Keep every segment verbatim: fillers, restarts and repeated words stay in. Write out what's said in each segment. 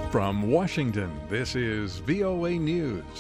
From Washington, this is V O A News.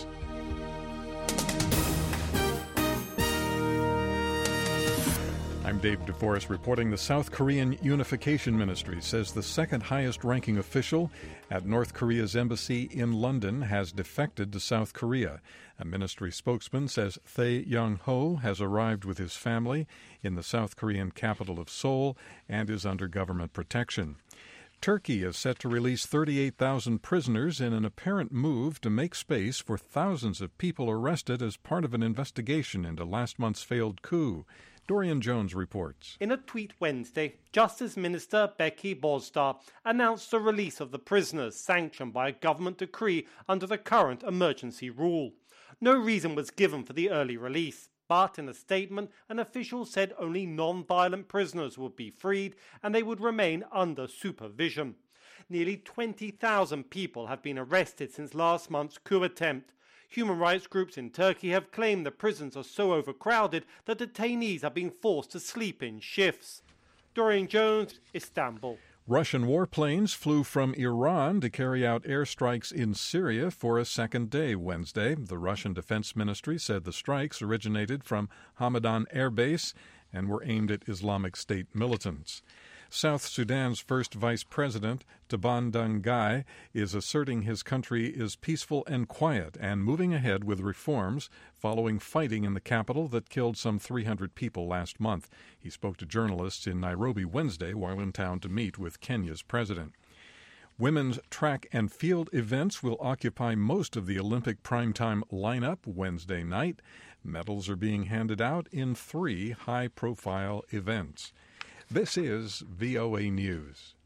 I'm Dave DeForest reporting. The South Korean Unification Ministry says the second highest ranking official at North Korea's embassy in London has defected to South Korea. A ministry spokesman says Thae Young-ho has arrived with his family in the South Korean capital of Seoul and is under government protection. Turkey is set to release thirty-eight thousand prisoners in an apparent move to make space for thousands of people arrested as part of an investigation into last month's failed coup. Dorian Jones reports. In a tweet Wednesday, Justice Minister Becky Bozdar announced the release of the prisoners sanctioned by a government decree under the current emergency rule. No reason was given for the early release, but in a statement, an official said only non-violent prisoners would be freed and they would remain under supervision. Nearly twenty thousand people have been arrested since last month's coup attempt. Human rights groups in Turkey have claimed the prisons are so overcrowded that detainees are being forced to sleep in shifts. Dorian Jones, Istanbul. Russian warplanes flew from Iran to carry out airstrikes in Syria for a second day Wednesday. The Russian Defense Ministry said the strikes originated from Hamadan Air Base and were aimed at Islamic State militants. South Sudan's first vice president, Taban Dangai, is asserting his country is peaceful and quiet and moving ahead with reforms following fighting in the capital that killed some three hundred people last month. He spoke to journalists in Nairobi Wednesday while in town to meet with Kenya's president. Women's track and field events will occupy most of the Olympic primetime lineup Wednesday night. Medals are being handed out in three high-profile events. This is V O A News.